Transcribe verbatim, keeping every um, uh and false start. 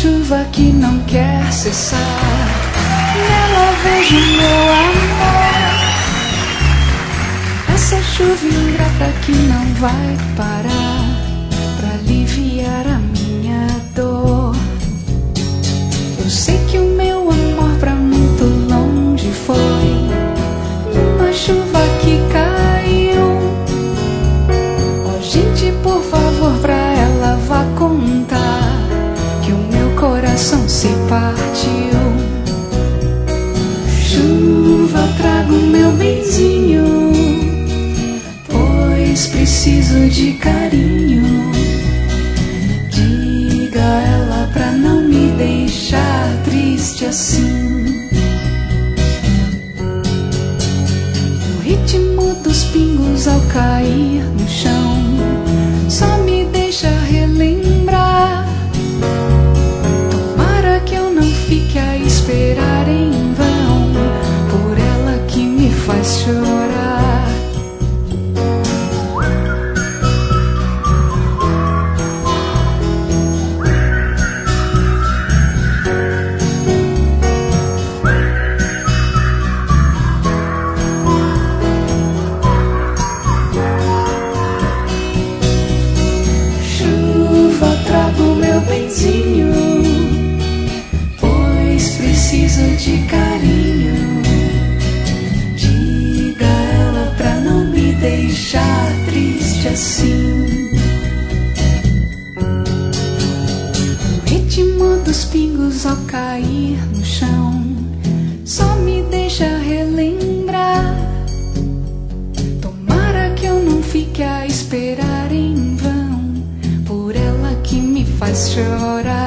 chuva que não quer cessar. Nela vejo meu amor. Essa chuva ingrata que não vai parar pra aliviar a minha dor. Eu sei que o meu amor pra muito longe foi numa chuva que caiu. Oh, gente, por favor, pra ela vá contar que o meu coração se partiu. Chuva, traga o meu benzinho, pois preciso de carinho. Diga a ela pra não me deixar triste assim. O ritmo dos pingos ao cair no chão só me deixa relembrar. Tomara que eu não fique a esperar em vão por ela que me faz chorar. Pois preciso de carinho. Diga a ela pra não me deixar triste assim. O ritmo dos pingos ao cair no chão só me deixa relembrar. Tomara que eu não fique a esperar em vão por ela que me faz chorar.